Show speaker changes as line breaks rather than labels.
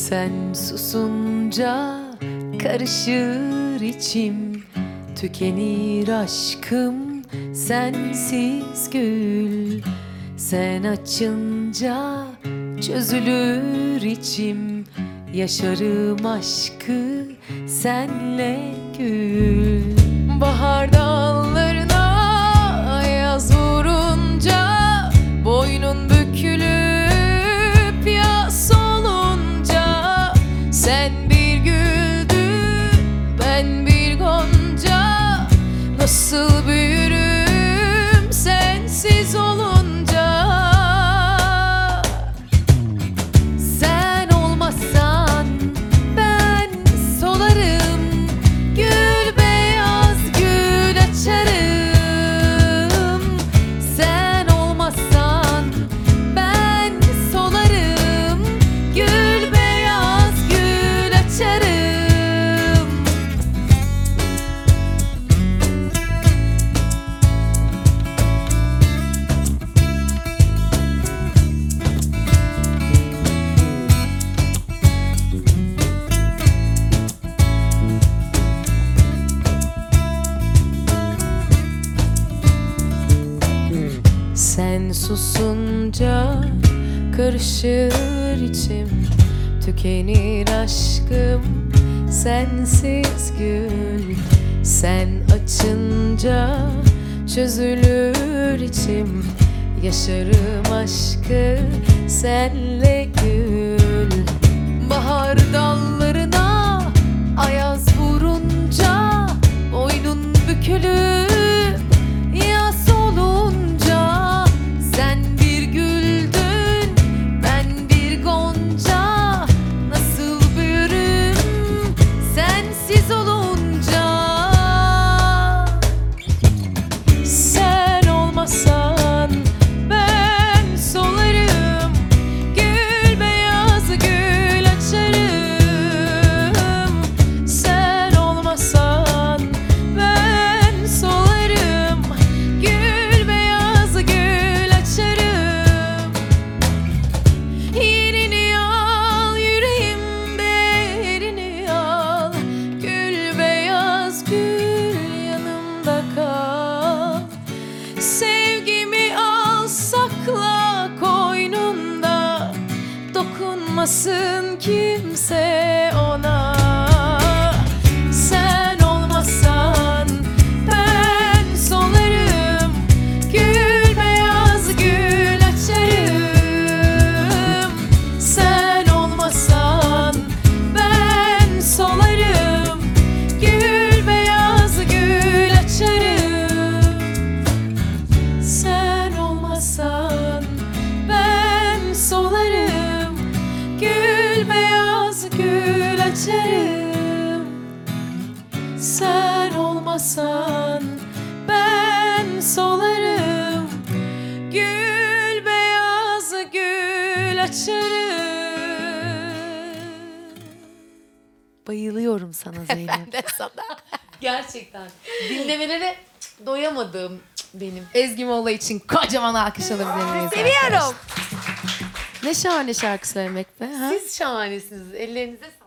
Sen susunca karışır içim, tükenir aşkım sensiz gül. Sen açınca çözülür içim, yaşarım aşkı senle gül. Bahar dallarına yaz vurunca boynun bükülüp yas olunca, sen bir güldün ben bir gonca, nasıl büyürüm sensiz olunca. Sen olmazsan ben solarım, gül beyaz gül açarım. Sen olmazsan ben solarım, gül beyaz gül açarım. Sen susunca karışır içim, tükenir aşkım sensiz gül. Sen açınca çözülür içim, yaşarım aşkı senle gül. Bahar dallarına ayaz vurunca boynun bükülüp yas olunca, sen bir güldün ben bir gonca, nasıl büyürüm sensiz olunca. Sen olmasan ben solarım, gül beyaz gül açarım. Sen olmasan ben solarım, gül beyaz gül açarım. Yerini al yüreğimde, yerini al, gül beyaz gül yanımda kal. Sevgimi al sakla koynunda, dokunmasın kimse ona. Sen olmazsan ben solarım, gül beyaz gül açarım. Sen olmasan ben solarım, gül beyaz gül açarım. Sen olmasan ben solarım, gül beyaz gül açarım. Sen olmasan ben solarım, gül beyaz gül açarım. Bayılıyorum sana Zeynep.
Ben de sana. Gerçekten. Dinlemelere doyamadığım benim Ezgi Molla için kocaman alkış alabilir miyiz?
Seviyorum.
Ne şahane şarkı söylemek be. Ha?
Siz şahanesiniz. Ellerinize